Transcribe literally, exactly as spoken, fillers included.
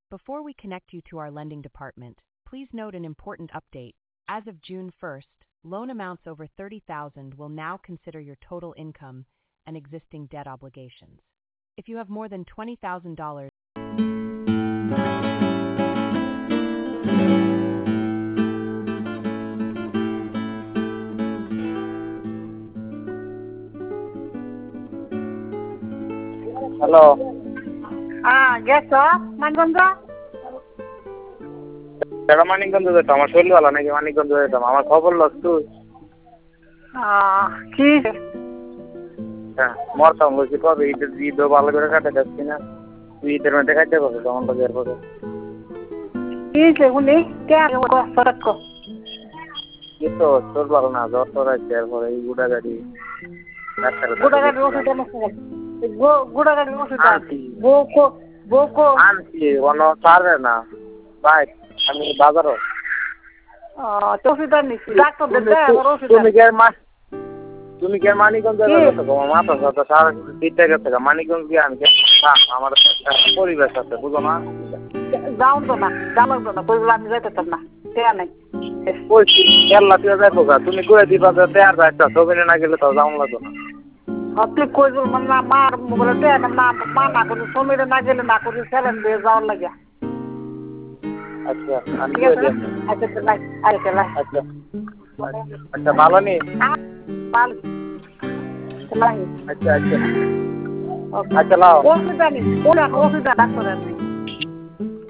Before we connect you to our lending department, please note an important update. As of June first, loan amounts over thirty thousand dollars will now consider your total income and existing debt obligations. If you have more than twenty thousand dollars, hello. হ্যাঁ গেছ মানিকগঞ্জ? কেন মানিকগঞ্জ যেতাম? আমার শরীর ভালো নাকি মানিকগঞ্জ যেতাম? আমার খবর লস তুই। কি হ্যাঁ মরতাম বলছি কবে ঈদের ঈদও ভালো করে কাটে যাচ্ছি না, তুই ঈদের মধ্যে কাটতে পারছো তখন তো বের করে কি শুনি কে কি তো তোর ভালো না, জ্বর তোর আছে এরপরে এই গুড়া গাড়ি গুড়া গাড়ির ওষুধ গুড়া গাড়ির ওষুধ বউকো বউকো আনছি কোনো ছাড়বে না ভাই, আমি বাজারও ওষুধ আনিছি ডাক্তার তুমি কি মা তুমি কি মানিকগঞ্জ গেছো? তোমার মাথার সাথে সারা দিতে গেছে মানিকগঞ্জ গিয়ে আমি আমার পরিবেশ আছে বুঝো না, যাও তো না যা লাগতো না কইগুলো আমি যাইতাম না তেয়া নাই কেরলা তুই যাইবো গা, তুমি কয়ে দিবা যে তেয়ার একটা ছবি না গেলে তো যাও লাগতো না। তুই কইগুলো না মার মোবাইলে তেয়া না মা না করি সমীরে না গেলে না করি স্যালেন দিয়ে যাওয়ার লাগে। আচ্ছা আমি ঠিক আছে আচ্ছা লাই আচ্ছা লাই আচ্ছা আচ্ছা ভালো নেই ভালো লাই আচ্ছা আচ্ছা আচ্ছা লাও ওষুধ আনি ওরা ওষুধ ডাক্তার আনি